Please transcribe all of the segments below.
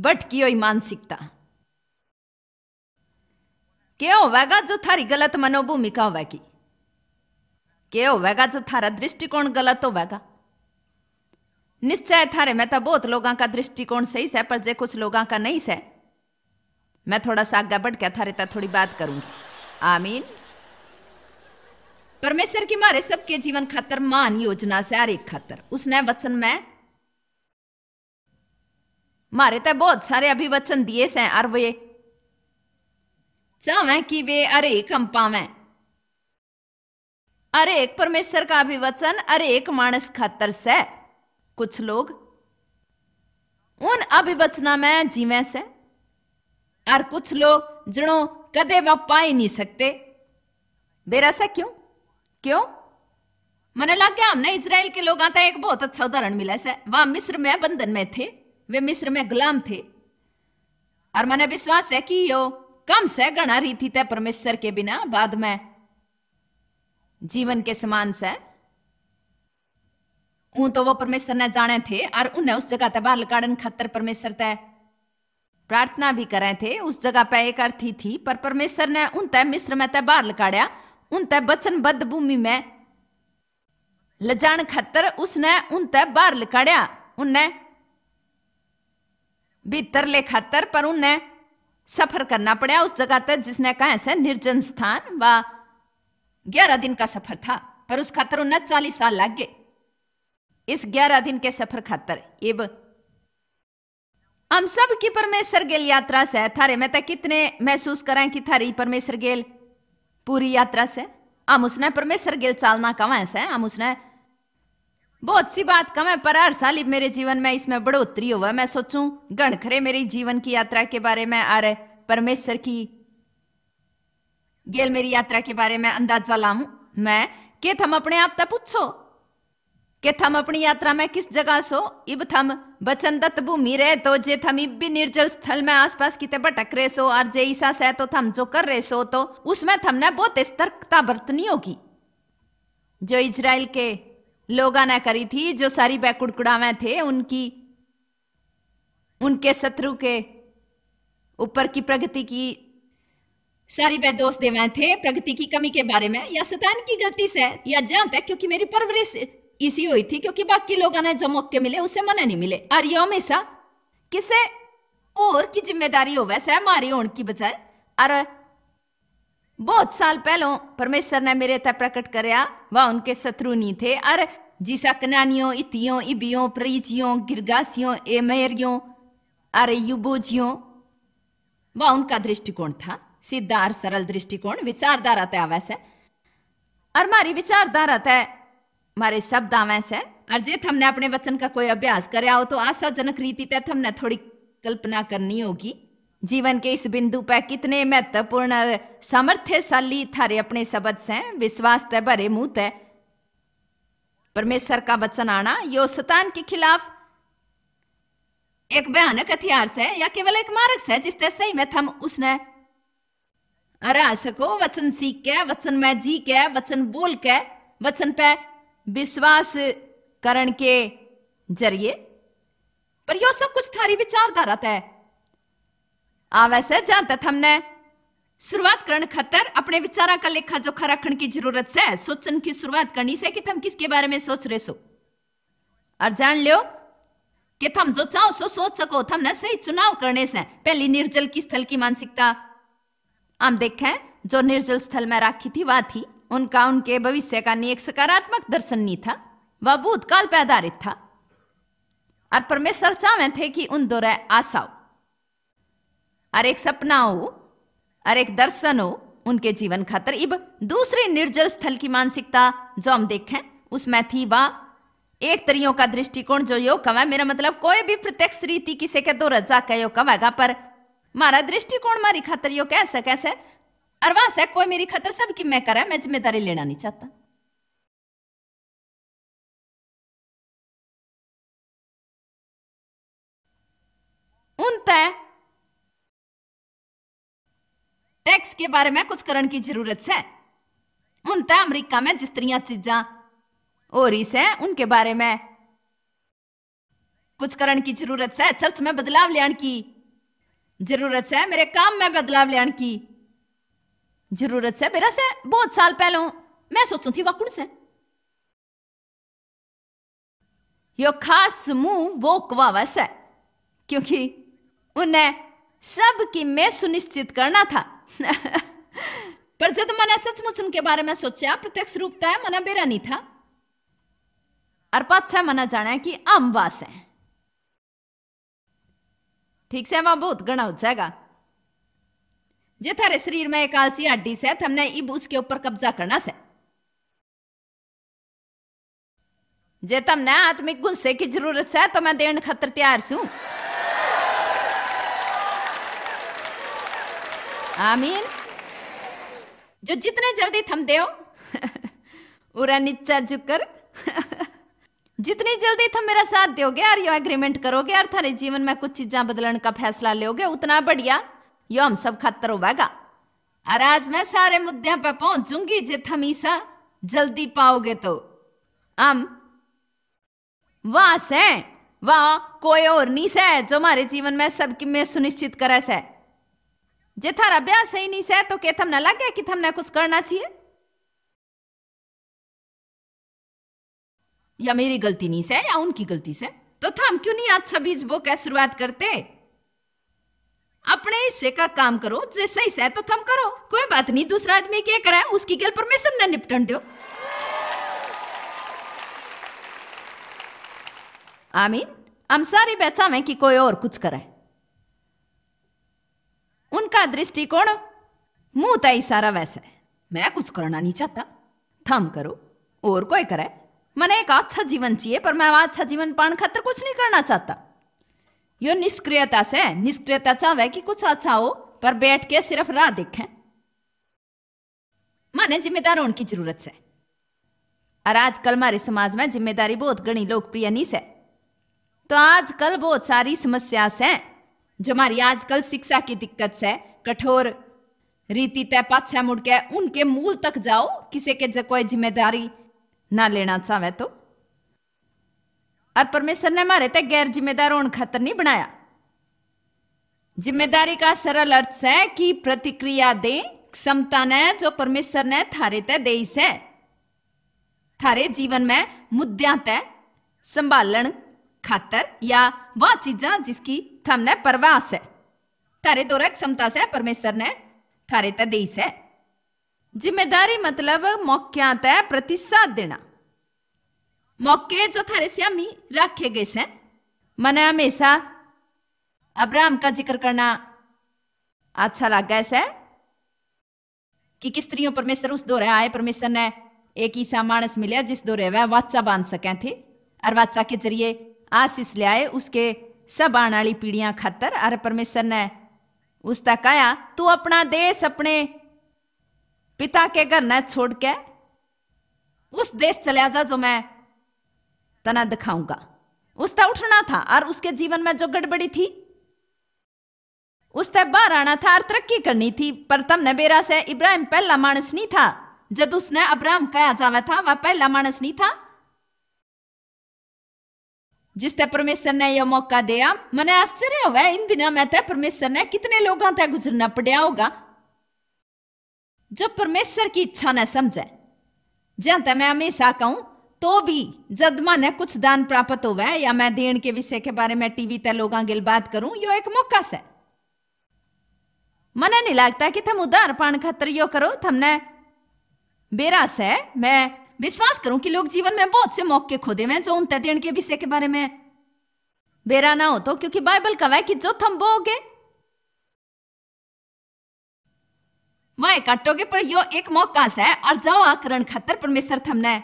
भटकी हुई मानसिकता। क्या होगा जो थारी गलत मनोभूमिका होगी, क्या होगा जो थारा दृष्टिकोण गलत होगा। निश्चय थारे में तो बहुत लोगों का दृष्टिकोण सही है, पर जे कुछ लोगों का नहीं है। मैं थोड़ा सा आगे बढ़ के थारे तक थोड़ी बात करूंगी। आमीन। परमेश्वर की मारे सबके जीवन खातर मान योजना से हर एक खातर उसने वचन में मारे तय बहुत सारे अभिवचन दिए से, और वे चाहे कि वे अरेक हम पावे। अरेक परमेश्वर का अभिवचन अरेक मानस खातर से। कुछ लोग उन अभिवचना में जीवे से, और कुछ लोग जनो कदे वह पा ही नहीं सकते। बेरा से क्यों मने लग गया हमने इजराइल के लोग आता एक बहुत अच्छा उदाहरण मिला से। वह मिस्र में बंधन में थे, वे मिस्र में गुलाम थे, और मैंने विश्वास है कि यो कम से गणा रीति थे परमेश्वर के बिना बाद में जीवन के समान से तो वो परमेश्वर ने जाने थे, और उन्हें उस जगह बाहर निकालने खातर परमेश्वर तय प्रार्थना भी करे थे। उस जगह पे एक अर्थी थी, पर परमेश्वर ने उन तय मिस्र में तय बाहर निकाला, उन तय वचनबद्ध भूमि में ले जाने खातर उसने उन तय बाहर निकाला, उन्हें भीतर ले खातर, पर उन्हें सफर करना पड़ा उस जगह तक जिसने कहा से निर्जन स्थान। व 11 दिन का सफर था, पर उस खातर उन्हें 40 साल लग गए इस 11 दिन के सफर खातर। इब हम सब की परमेश्वर गेल यात्रा से थारे में तक कितने महसूस करें कि थारी परमेश्वर गेल पूरी यात्रा से हम उसने परमेश्वर गेल चालना कमाए से। हम उसने बहुत सी बात कमाए, पर हर साल मेरे जीवन में इसमें बढ़ोतरी हुआ। मैं सोचूं गणखरे मेरी जीवन की यात्रा के बारे में, और परमेश्वर की गेल मेरी यात्रा के बारे में अंदाजा लाऊं मैं कि थम अपने आप तक पूछो कि थम अपनी यात्रा में किस जगह सो। इब थम वचनदत्त भूमि रहे तो जे थम इब भी निर्जल स्थल में आसपास किते भटक रहे सो, और जे ईसा से तो थम जो कर रहे सो, तो उसमें थमने बहुत सतर्कता बरतनी होगी जो इजराइल के लोगों ने करी थी, जो सारी बैकुड़कुड़ावे थे उनके शत्रु के ऊपर की प्रगति की सारी वे दोष देवे थे, प्रगति की कमी के बारे में, या शैतान की गलती से, या जानते क्योंकि मेरी परवरिश इसी हुई थी, क्योंकि बाकी लोगों ने जो मौके मिले उसे मने नहीं मिले। और ये हमेशा किसे और की जिम्मेदारी हो वैसे हमारी होने की बजाय। और बहुत साल पहले परमेश्वर ने मेरे तय प्रकट करया वह उनके शत्रु नहीं थे, और जिसा कनानियों, इतियों, इबियों, परिचियों, गिरगासियों, एमेरियों और युबोजियों, वह उनका दृष्टिकोण था, सीधा और सरल दृष्टिकोण, विचारधारा तय वैसे। और हमारी विचारधारा तय हमारे शब्द वैसे, और जे हमने अपने वचन का कोई अभ्यास कराया हो तो आशाजनक रीति तय हमने थोड़ी कल्पना करनी होगी जीवन के इस बिंदु पर कितने महत्वपूर्ण और सामर्थ्यशाली थारे अपने शब्द से विश्वास तय भरे मुंह तय परमेश्वर का वचन आना यो शैतान के खिलाफ एक भयानक हथियार से, या केवल एक मार्ग से जिससे सही में थम उसने हरा सको। वचन सीख के, वचन में जी के, वचन बोल के, वचन पे विश्वास करण के जरिए। पर यो सब कुछ थारी विचारधारा तय वैसे जहां तक हमने शुरुआत करने खातर अपने विचारा का लेखा जोखा रखने की जरूरत से सोचन की शुरुआत करनी से कि तुम किसके बारे में सोच रहे सो, और जान लो कि तुम जो चाहो सो सोच सको। तुमने सही चुनाव करने से पहली निर्जल की स्थल की मानसिकता हम देखें जो निर्जल स्थल में राखी थी वह थी उनका उनके भविष्य का एक सकारात्मक दर्शन नहीं था, वह भूतकाल पर आधारित था। और परमेश्वर चाहे थे कि उन दोरे आशा हो और एक सपना हो और एक दर्शन हो उनके जीवन खातर। इब दूसरी निर्जल स्थल की मानसिकता जो हम देखें उसमें थी वह एक तरियों का दृष्टिकोण जो यो कवा, मेरा मतलब कोई भी प्रत्यक्ष रीति किसी के दो रजा का यो कवागा, पर मारा दृष्टिकोण मारी खातर यो कैसे कैसे और वहां से कोई मेरी खातर सबकी मैं करा, मैं जिम्मेदारी लेना नहीं चाहता। उन तय टैक्स के बारे में कुछ करने की जरूरत है। उन तय अमेरिका में जिस तरह चीजा हो रही से उनके बारे में कुछ करण की जरूरत है, चर्च में बदलाव लियाण की जरूरत है, मेरे काम में बदलाव लियाण की जरूरत है। मेरा से बहुत साल पहले मैं सोचू थी वाकुण से यो खास समूह वो कवावा से, क्योंकि उन्हें सबकी मैं सुनिश्चित करना था। पर जब मैंने सचमुच उनके बारे में सोचा, प्रत्यक्ष रूपता है मना बेरा नहीं था। और पाछा मना जाना कि आम वास है, ठीक से वहां बहुत गणा हो जाएगा। जे थारे शरीर में एक आलसी हड्डी से, हमने इब उसके ऊपर कब्जा करना से। जे तमने आत्मिक गुस्से की जरूरत है तो मैं देने खातर तैयार हूं। आमीन। जो जितने जल्दी थम दे उरा नीचा झुकर जितनी जल्दी थम मेरा साथ दोगे और यो एग्रीमेंट करोगे और थारे जीवन में कुछ चीजें बदलने का फैसला लोगे, उतना बढ़िया यो हम सब खातर होगा। और आज मैं सारे मुद्दों पर पहुंचूंगी जे थम ईसा जल्दी पाओगे तो। हम वहां से वहां कोई और नहीं से जो हमारे जीवन में सबकी में सुनिश्चित करे से। जे थारा ब्याह सही नहीं से तो क्या थमने लगे कि थमने कुछ करना चाहिए, या मेरी गलती नहीं से या उनकी गलती से, तो थम क्यों नहीं अच्छा बीज बो के शुरुआत करते। अपने हिस्से का काम करो, जे सही से तो थम करो, कोई बात नहीं दूसरा आदमी क्या करे उसकी गल परमेश्वर ने निपटन दो। आमीन। हम सारी बेचा में कि कोई और कुछ करे, उनका दृष्टिकोण मुंह तय सारा वैसा है, मैं कुछ करना नहीं चाहता, थम करो और कोई करे। मने एक अच्छा जीवन चाहिए पर मैं अच्छा जीवन पाने खातर कुछ नहीं करना चाहता। यो निष्क्रियता से, निष्क्रियता चाहे कि कुछ अच्छा हो पर बैठ के सिर्फ राह देखें। माने जिम्मेदार होने की जरूरत है। और आजकल हमारे समाज में जिम्मेदारी बहुत गणी लोकप्रिय नहीं है। तो आजकल बहुत सारी समस्या है जो हमारी आजकल शिक्षा की दिक्कत से, कठोर रीति तय पाछा मुड़ के उनके मूल तक जाओ, किसी के जो कोई जिम्मेदारी ना लेना चाहे तो। और परमेश्वर ने हमारे तक गैर जिम्मेदार होने खातर नहीं बनाया। जिम्मेदारी का सरल अर्थ है कि प्रतिक्रिया दे क्षमता ने जो परमेश्वर ने थारे तय दे से, थारे जीवन में मुद्दों तय संभालन खातर या वह चीजा जिसकी थमने परवाह है, थारे द्वारा क्षमता से परमेश्वर ने थारे तय दी से। जिम्मेदारी मतलब मौक्या तय प्रतिसाद देना, मौके जो थारे स्यामी रखे गए से। मने हमेशा अब्राहम का जिक्र करना अच्छा लगा है कि किस तरीके परमेश्वर उस दौरे आए, परमेश्वर ने एक ऐसा मानस मिला जिस दौरे वह वाचा बांध सके थे और वाचा के जरिए आशीष ले आए उसके सब आने वाली पीढ़ियां खातर। और परमेश्वर ने उस तक कहा तू अपना देश अपने पिता के घर न छोड़ के उस देश चला जा जो मैं तना दिखाऊंगा। उसका उठना था और उसके जीवन में जो गड़बड़ी थी उससे बाहर आना था और तरक्की करनी थी। पर तमने बेरा से इब्राहिम पहला मानस नहीं था, जब उसने अब्राहम कहा जावा था वह पहला मानस नहीं था जिससे परमेश्वर ने यह मौका दिया। मने आश्चर्य हुआ इन दिनों में तय परमेश्वर ने कितने लोगों तक गुजरना पड़ा होगा जो परमेश्वर की इच्छा न समझे। जहां तक मैं हमेशा कहूं तो भी जब मैंने कुछ दान प्राप्त हुआ है या मैं देन के विषय के बारे में टीवी तय लोगों गिल बात करूं, यो एक मौका से। मने नहीं लगता कि थम उधार पान खातर यो करो, थमने बेरा से मैं विश्वास करूं कि लोग जीवन में बहुत से मौके खोदे हुए जो उन तय देन के विषय के बारे में बेरा ना हो तो, क्योंकि बाइबल कहा है कि जो थम बोगे वह काटोगे। पर यो एक मौका से और जाओ आकरण खातर परमेश्वर थमने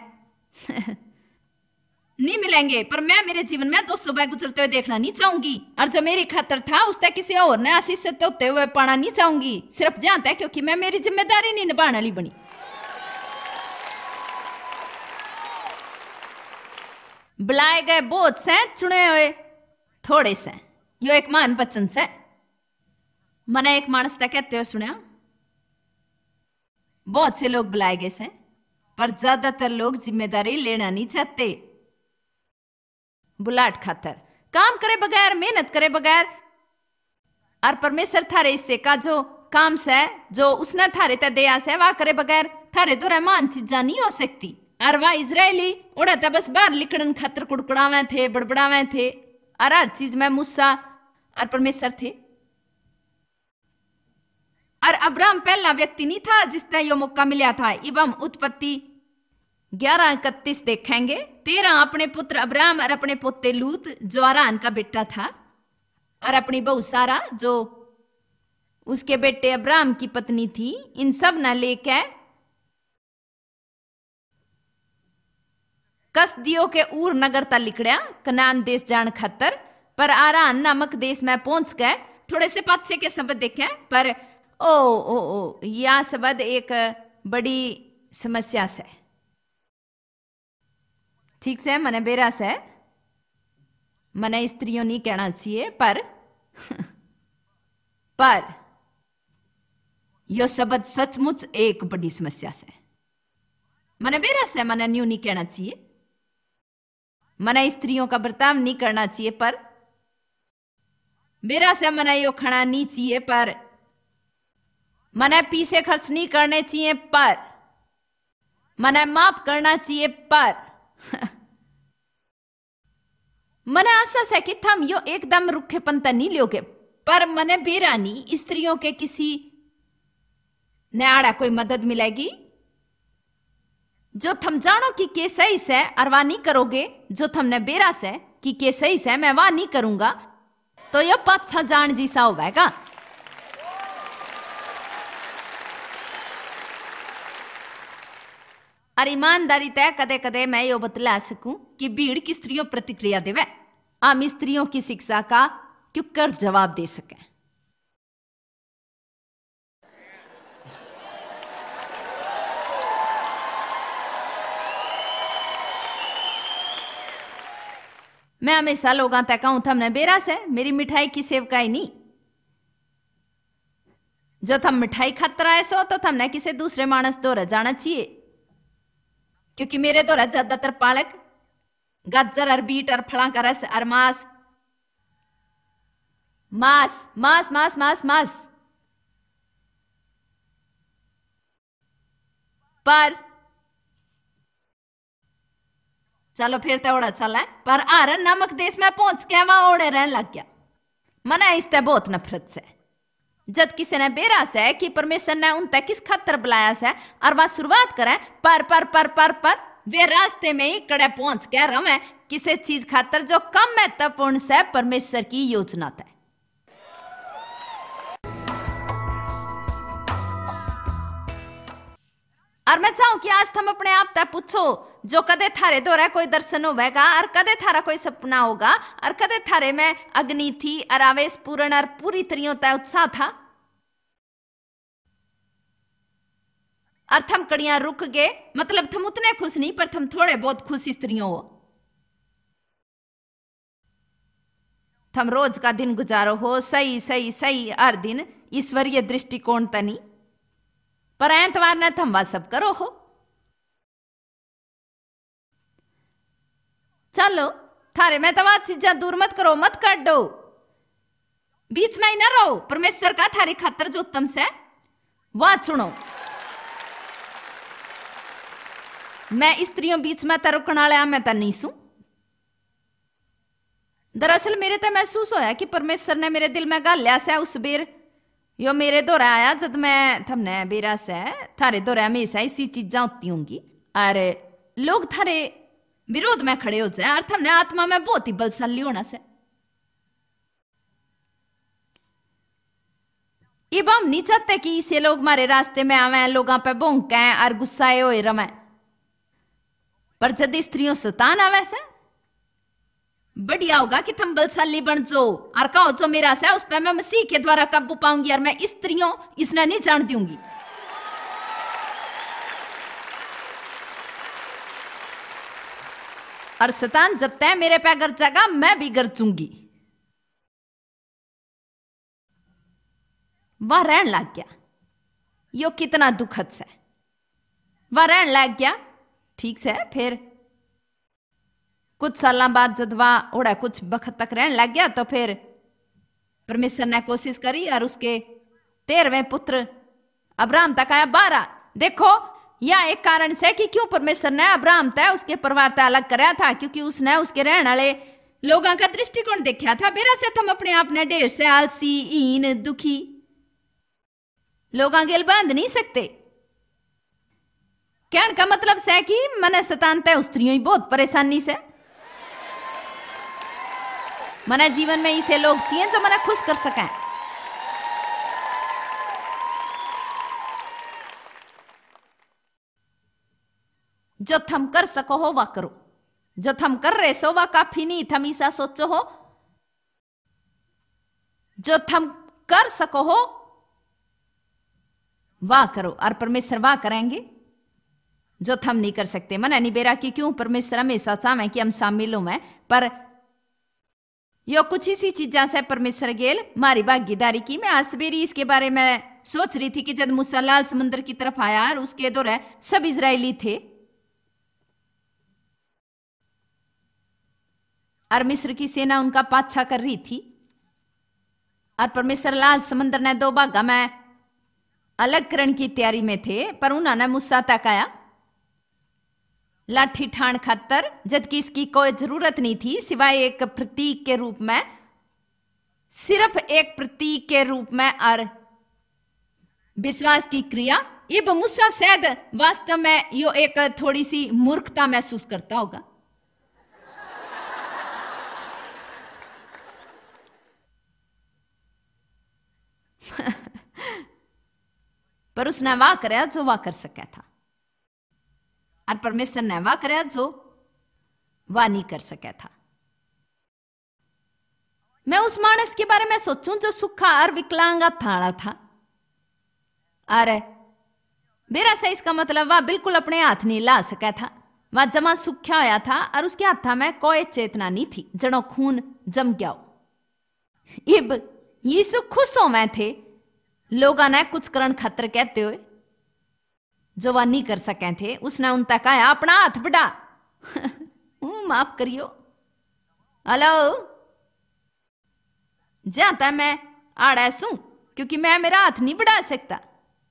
नहीं मिलेंगे। पर मैं मेरे जीवन में 200 बार गुजरते हुए देखना नहीं चाहूंगी और जो मेरी खातर था उससे किसी और ने आशीष से होते हुए पाना नहीं चाहूंगी, सिर्फ जानता है क्योंकि मैं मेरी जिम्मेदारी नहीं निभाने वाली बनी। बुलाए गए बहुत से, चुने हुए थोड़े से। यो एक महान वचन से। मैंने एक मानस तक कहते हुए सुना बहुत से लोग बुलाए गए से पर ज्यादातर लोग जिम्मेदारी लेना नहीं चाहते बुलाट खातर। काम करे बगैर, मेहनत करे बगैर, और परमेश्वर थारे हिस्से का जो काम से, जो उसने थारे ते दिया से, वह करे बगैर थारे तो रहमान चीजा नहीं हो सकती। और वह इजरायली उड़ा तो बस बाहर लिखड़न खातर कुड़कुड़ावे थे, बड़बड़ावे थे, और हर चीज में मूसा और परमेश्वर थे। और अब्राहम पहला व्यक्ति नहीं था जिसने यो मौका मिला था। इब हम उत्पत्ति 11:31 देखेंगे। 13 अपने पुत्र अब्राहम और अपने पोते लूत जो हारान का बेटा था, और अपनी बहू सारा जो उसके बेटे अब्राहम की पत्नी थी, इन सब न लेके कसदियों के ऊर नगर तक लिकड़िया कनान देश जान खातर। पर आरान नामक देश में पहुंच गए। थोड़े से पाछे के शब्द देखे, पर ओ यह शब्द एक बड़ी समस्या से, ठीक से मने बेरा से, मने स्त्रियों नहीं कहना चाहिए, पर यह शब्द सचमुच एक बड़ी समस्या से, मने बेरा से, मने न्यू नहीं कहना चाहिए, मने स्त्रियों का बर्ताव नहीं करना चाहिए, पर बेरा से मने यो खाना नहीं चाहिए, पर मने पीछे खर्च नहीं करने चाहिए, पर मने माफ करना चाहिए, पर मने आशा है कि थम यो एकदम रुखेपन तो नहीं लोगे, पर मने बेरानी स्त्रियों के किसी न्याड़ा कोई मदद मिलेगी जो थम जानो कि के सही से और वाह नहीं करोगे, जो थमने बेरा से कि के सही से मैं वाह नहीं करूंगा, तो यह पाछा जान जीसा होगा। और ईमानदारी तय कदे कदे मैं यो बतला सकूं कि भीड़ की स्त्रियों प्रतिक्रिया देवे, आम स्त्रियों की शिक्षा का क्यों कर जवाब दे सके। मैं हमेशा लोगों तक कहूं थमने बेरा से मेरी मिठाई की सेवकाई नहीं, जो थम मिठाई खातर आए सो तो थमने किसी दूसरे मानस दौरा जाना चाहिए, क्योंकि मेरे दौरा ज्यादातर पालक गाजर और बीट और फला का रस और मांस मांस मांस मांस मांस मांस पर चलो फिर तो ओड़ा चला, पर आरन नामक देश में पहुंच के वहां ओड़े रहने लग गया। मना इससे बहुत नफरत से, जब किसी ने बेरा से कि परमेश्वर ने उन तक किस खातर बुलाया से, और वह शुरुआत करें पर वे रास्ते में ही कड़े पहुंच के रवे किसी चीज खातर जो कम महत्वपूर्ण से परमेश्वर की योजना तय। और मैं चाहूं कि आज तुम अपने आप तक पूछो, जो कदे थारे द्वारा कोई दर्शन होगा, और कदे थारा कोई सपना होगा, और कदे थारे में अग्नि थी और आवेश पूर्ण और पूरी तरीकों तय उत्साह था, और थम कड़ियां रुक गए, मतलब थम उतने खुश नहीं पर थम थोड़े बहुत खुश स्त्रियों हो। थम रोज का दिन गुजारो हो सही सही सही हर दिन ईश्वरीय दृष्टिकोण तनी, पर एतवार ने थम वह सब करो हो। चलो थारे में तवा चीजा दूर मत करो, मत काट दो, बीच में ही ना रहो, परमेश्वर का थारी खातर जो उत्तम से वह चुनो। मैं स्त्रियों बीच में तरुकना लिया मैं तो नहीं सू। दरअसल मेरे तो महसूस होया कि परमेश्वर ने मेरे दिल में गाल लिया से उस बेर यो मेरे दौरा आया, जब मैं थमने बेरा से थारे दौरा हमेशा इसी चीजा होती होंगी, और लोग थारे विरोध में खड़े हो जाए, और थमने आत्मा में बहुत ही बलशाली होना से। इब हम नहीं चाहते कि इसे लोग हमारे रास्ते में आवे, लोगों पे भौंके और गुस्साए हुए रवे, पर यदि स्त्रियों सतान आवे से बढ़िया होगा कि तुम बलशाली बन जाओ, और कहो जो मेरा से उस पर मैं मसीह के द्वारा काबू पाऊंगी, और मैं स्त्रियों इसने नहीं जान दूंगी। और शैतान जब तक मेरे पे गरजेगा मैं भी गरजूंगी। वह रहन लग गया, यो कितना दुखद से वह रहन लग गया। ठीक से फिर कुछ साल बाद जब वह ओड़ा कुछ वक्त तक रहने लग गया तो फिर परमेश्वर ने कोशिश करी और उसके 13वें पुत्र अब्राहम तक आया 12। देखो यह एक कारण से कि क्यों परमेश्वर ने अब्राहम तय उसके परिवार तय अलग कराया था, क्योंकि उसने उसके रहने वाले लोगों का दृष्टिकोण देखा था। बेरा से हम अपने आप ने ढेर से आलसी हीन दुखी लोगों गेल बांध नहीं सकते। कहने का मतलब से कि मने शैतान तय स्त्रियों ही बहुत परेशानी से मने जीवन में ऐसे लोग चाहिए जो मने खुश कर सकें। जो थम कर सको हो वह करो, जो थम कर रहे सो वह काफी नहीं, थम ऐसा सोचो हो जो थम कर सको हो वाह करो और परमेश्वर वाह करेंगे जो थम नहीं कर सकते। मना नहीं बेरा कि क्यों परमेश्वर हमेशा चाहे कि हम शामिल हो में, पर यो कुछ इसी चीजा से परमेश्वर गेल मारी भागीदारी की। मैं आज सवेरी इसके बारे में सोच रही थी कि जब मूसा लाल समुद्र की तरफ आया और उसके दौरे सब इजरायली थे और मिस्र की सेना उनका पाछा कर रही थी और परमेश्वर लाल समुद्र ने 2 भागा में अलग करने की तैयारी में थे, पर उन्होंने मूसा तक आया लाठी ठाण खातर, जबकि इसकी कोई जरूरत नहीं थी सिवाय एक प्रतीक के रूप में, सिर्फ एक प्रतीक के रूप में और विश्वास की क्रिया। इब मूसा शायद वास्तव में यो एक थोड़ी सी मूर्खता महसूस करता होगा पर उसने वाह कराया जो वाह कर सका था और परमेश्वर ने वाह कराया जो वाह नहीं कर सका था। मैं उस मानस के बारे में सोचूं जो सूखा और विकलांगा थाड़ा था, अरे मेरा से इसका मतलब वह बिल्कुल अपने हाथ नहीं ला सका था, वह जमा सूखा होया था और उसके हाथ में कोई चेतना नहीं थी, जनो खून जम गया हो। इब यीशु खुशों में थे लोगों ने कुछ करण खातर कहते हुए जो वह नहीं कर सके थे। उसने उन तक आया अपना हाथ बढ़ा माफ करियो, हेलो जाता मैं आड़ा सू क्योंकि मैं मेरा हाथ नहीं बढ़ा सकता।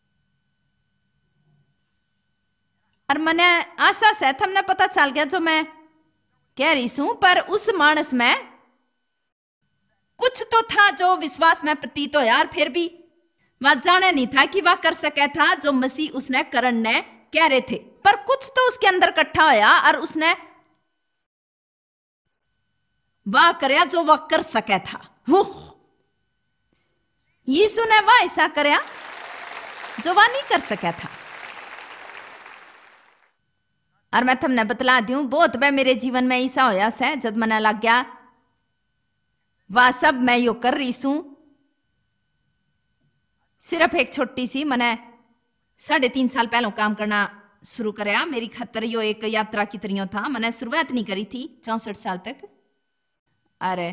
और मने आशा से हमने पता चल गया जो मैं कह रही हूं, पर उस मानस में कुछ तो था जो विश्वास में प्रतीत हो यार, फिर भी वह जाने नहीं था कि वह कर सके था जो मसीह उसने करण ने कह रहे थे, पर कुछ तो उसके अंदर इकट्ठा होया और उसने वह करया जो वह कर सके था। यीशु ने वह ऐसा करया जो वह नहीं कर सका था। और मैं तुमने बतला दूं बहुत बार मेरे जीवन में ऐसा होया से जब मना लग गया वह सब मैं यो कर रही हूं। सिर्फ एक छोटी सी मैंने 3.5 साल पहले काम करना शुरू कराया, मेरी खातर यो एक यात्रा की तरह था। मैंने शुरुआत नहीं करी थी 64 साल तक। अरे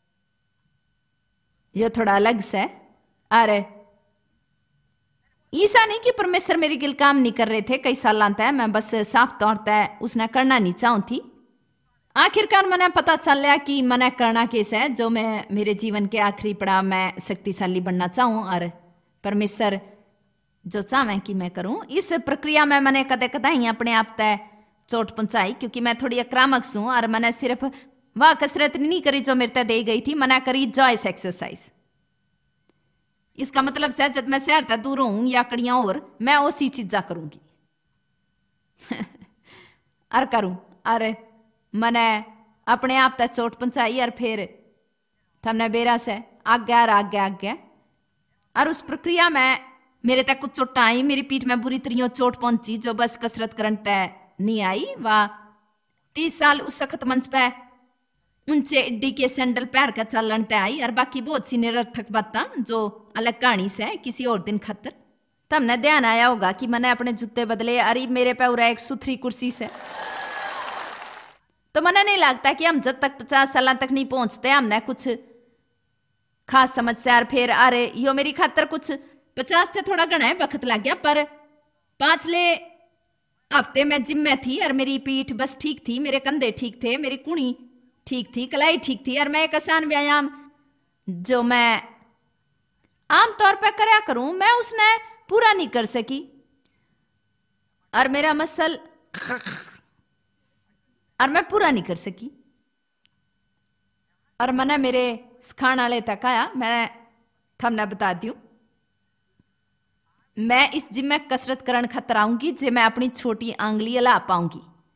यो थोड़ा अलग से, अरे ऐसा नहीं कि परमेश्वर मेरे गिल काम नहीं कर रहे थे कई साल आता है, मैं बस साफ तौर पर उसने करना नहीं चाहूं थी। आखिरकार मैंने पता चल लिया कि मैंने करना केस है जो मैं मेरे जीवन के आखिरी पड़ाव में शक्तिशाली बनना चाहूं और परमेश्वर जो चाहे कि मैं करूं। इस प्रक्रिया में मैंने कदे कदाई अपने आप तय चोट पहुंचाई क्योंकि मैं थोड़ी आक्रामक हूं और मैंने सिर्फ वह कसरत नहीं करी जो मेरे तय दे गई थी, मैंने करी जॉयस एक्सरसाइज। इसका मतलब से जब मैं शहर तक दूर हूं या कड़ियां और मैं उसी चीजा करूंगी और करूं। अरे मैंने अपने आप तक चोट पहुंचाई और फिर थमने बेरा से आगे और आगे आगे और उस प्रक्रिया में मेरे तक कुछ चोटा आई, मेरी पीठ में बुरी तरह चोट पहुंची जो बस कसरत करने तय नहीं आई। वह 30 साल उस सख्त मंच पे ऊंचे एड्डी के सैंडल पैर का चलन तय आई और बाकी बहुत सी निरर्थक बातें जो अलग कहानी से किसी और दिन खातर। तमने ध्यान आया होगा कि मैंने अपने जूते बदले, अरे मेरे पे उरा एक सुथरी कुर्सी से। तो मना नहीं लगता कि हम जब तक 50 साल तक नहीं पहुंचते हमने कुछ खास समस्या। और फिर अरे यो मेरी खातर कुछ 50 थे थोड़ा घना है वक्त लग गया, पर 5 ले हफ्ते में जिम में थी और मेरी पीठ बस ठीक थी, मेरे कंधे ठीक थे, मेरी कुणी ठीक थी, कलाई ठीक थी, और मैं एक आसान व्यायाम जो मैं आमतौर पर करया करूं मैं उसने पूरा नहीं कर सकी। और मेरा मसल और मैं पूरा नहीं कर सकी। और मैंने मेरे सिखाने वाले तक आया, मैं थमने बता दूं, मैं इस जिम में कसरत करन खातर आऊंगी जे मैं अपनी छोटी आंगली हिला पाऊंगी।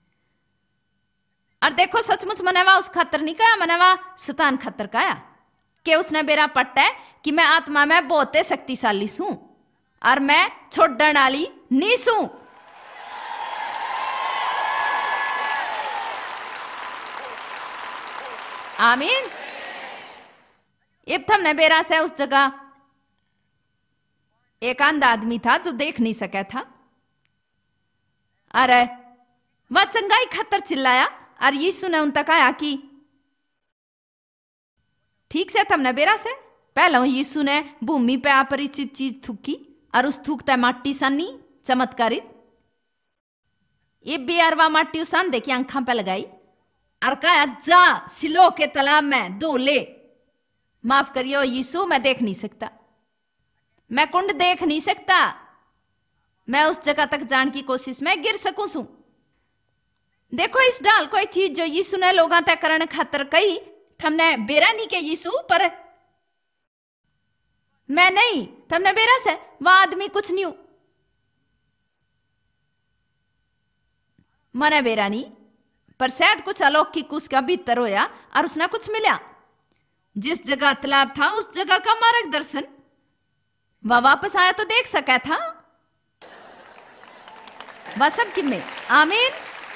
और देखो सचमुच मैंने वह उस खातर नहीं कहा, मैंने वह शैतान खातर कहा कि उसने मेरा पट्टा है कि मैं आत्मा में बहुत शक्तिशाली सूं और मैं छोड़ने वाली नहीं सूं। आमीन। इब्थम ने बेरा से उस जगह एक अंधा आदमी था जो देख नहीं सका था। अरे वह चंगाई खातर चिल्लाया और यीशु ने उन तक आया कि ठीक से थमने बेरा से पहले यीशु ने भूमि पे अपरिचित चीज थूकी और उस थूकता माटी सानी चमत्कारित ये बेअरवा माटी उस अंधे की आंखों पे लगाई और कहा जा सिलो के तालाब में दो ले। माफ करियो यीशु, मैं देख नहीं सकता, मैं कुंड देख नहीं सकता, मैं उस जगह तक जाने की कोशिश में गिर सकूं सू। देखो इस डाल कोई चीज जो यीशु ने लोगों तक करने खातर कही, थमने बेरा नहीं के यीशु, पर मैं नहीं, थमने बेरा से वह आदमी कुछ नहीं हूं, मने बेरा नहीं, पर शायद कुछ अलौकिक उसका भीतर होया और उसने कुछ मिला। जिस जगह तालाब था उस जगह का मार्गदर्शन वह वापस आया तो देख सका था। वह सब कि में आमीन।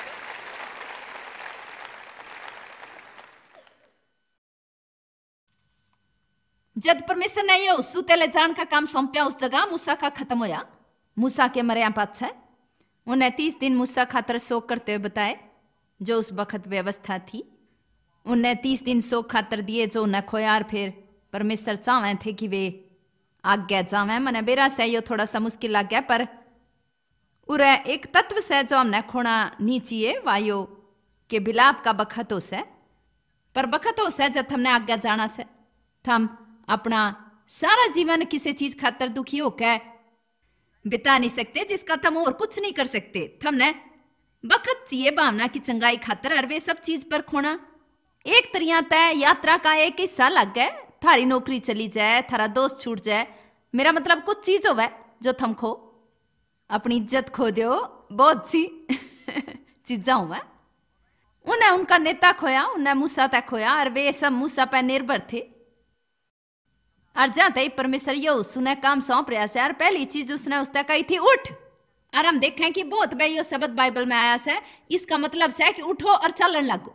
जब परमेश्वर ने ये सूते ले जान का काम सौंपया उस जगह मूसा का खत्म होया। मूसा के मरिया पास है उन्हें 30 दिन मूसा खातर शोक करते हुए बताए जो उस वक्त व्यवस्था थी। उन्हें 30 दिन शोक खातर दिए जो न खोया, और फिर परमेश्वर चाहे थे कि वे आज्ञा जावे। मने बेरा से यो थोड़ा सा मुश्किल लग गया, पर उरे एक तत्व से जो हमने खोना नहीं चाहिए वायो के बिलाप का बखत हो से, पर बखत हो से जब हमने आज्ञा जाना से थम अपना सारा जीवन किसी चीज खातर दुखी होकर बिता नहीं सकते जिसका थम और कुछ नहीं कर सकते। थमने बखत चाहिए भावना की चंगाई खातर, और वे सब चीज पर खोना एक तरिया तय यात्रा का एक हिस्सा लग गए। थारी नौकरी चली जाए, थारा दोस्त छूट जाए, मेरा मतलब कुछ चीज हो जो थम खो, अपनी इज्जत खो दो, बहुत सी चीजा हुआ। उन्हें उनका नेता खोया, उन्हें मूसा तक खोया, और वे सब मूसा पर निर्भर थे। और जाते ही परमेश्वर यहोशू ने काम सौंप रहा से, और पहली चीज उसने उस तक कही थी उठ। और हम देखें कि बहुत बार यो शब्द बाइबल में आया से, इसका मतलब से कि उठो और चलन लगो,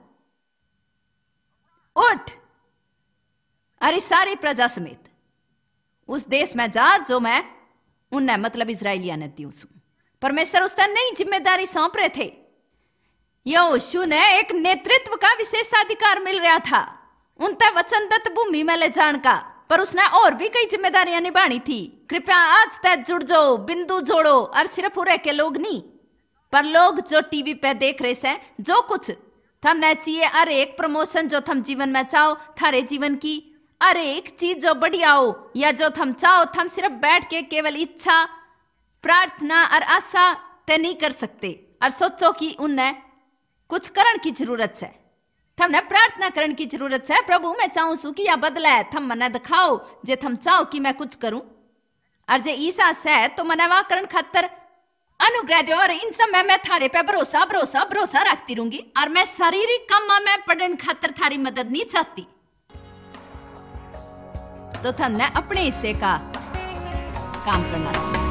उठ, अरे सारी प्रजा समेत उस देश में जा जो मैं उन्हें मतलब इजराइलिया ने दी। परमेश्वर उसने नई जिम्मेदारी सौंप रहे थे। यहोशू ने एक नेतृत्व का विशेषाधिकार मिल रहा था उनते वचनदत्त भूमि में ले जाने का, पर उसने और भी कई जिम्मेदारियां निभानी थी। कृपया आज तक जुड़ जाओ, बिंदु जोड़ो, और सिर्फ उरे के लोग नहीं, पर लोग जो टीवी पे देख रहे से, जो कुछ थमने चाहिए, हर एक प्रमोशन जो थम जीवन में चाहो, थारे जीवन की हर एक चीज जो बढ़िया हो, या जो थम चाहो, थम सिर्फ बैठ के केवल इच्छा, प्रार्थना और आशा तय नहीं कर सकते और सोचो कि उन्हें कुछ करण की जरूरत है। थमने प्रार्थना करने की जरूरत है, प्रभु मैं चाहूं सु कि या बदला है, थम मने दिखाओ जे थम चाहो कि मैं कुछ करूं, और जे ईसा से तो मने वा करण खातर अनुग्रह दो। और इन सब में मैं थारे पे भरोसा भरोसा भरोसा रखती रहूंगी, और मैं शारीरिक काम में पढ़ने खातर थारी मदद नहीं चाहती। तो थमने अपने हिस्से का काम करना चाहिए।